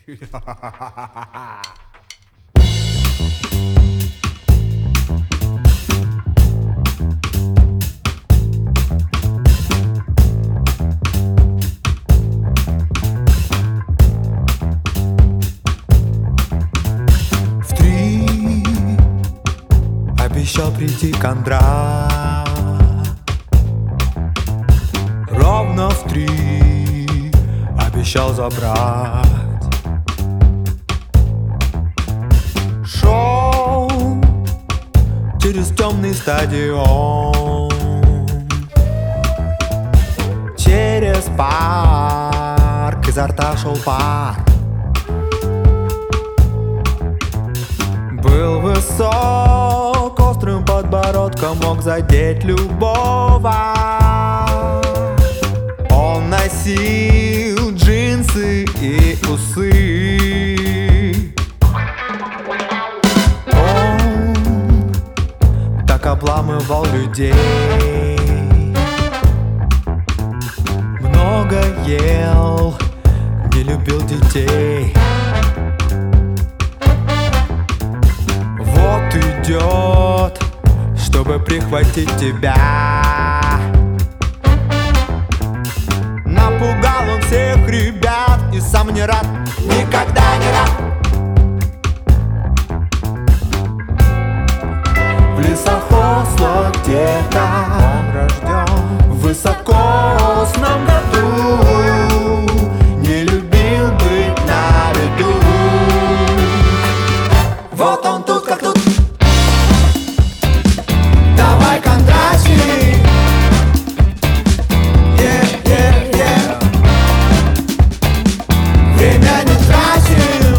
В 3 обещал прийти Кондрат. Ровно в 3 обещал забрать. Шел через темный стадион, через парк, изо рта шел пар. Был высок, острым подбородком мог задеть любого. Он носил джинсы и усы. Он так обламывал людей, много ел, не любил детей. Вот идет, чтобы прихватить тебя. Напугал он всех ребят и сам не рад, никогда не рад. В лесохозло где-то он рожден, высоко в сном году, не любил быть на виду. Вот он тут как тут. Давай, Кондрачи. Время не тратим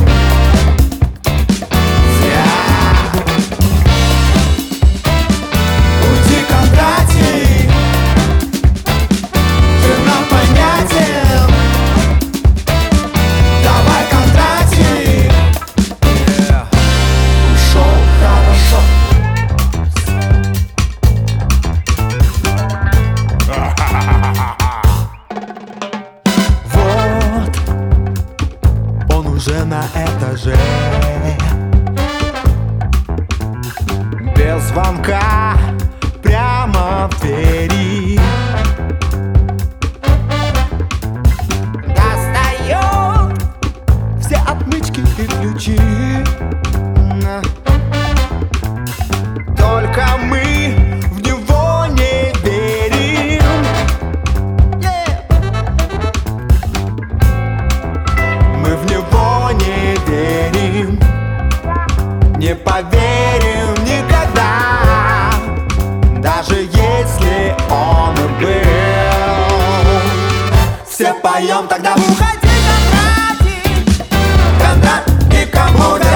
зря. Уйди, Кондрати, ты нам понятен. Давай, Кондрати. Ушел хорошо. Вот он уже на этаже, без звонка, прямо в двери. Достает все отмычки и ключи. Только мы в него не верим. Мы в него не верим, не поверим никогда, даже если он и был. Все поем тогда. Уходи, Кондрати, Кондрат, никому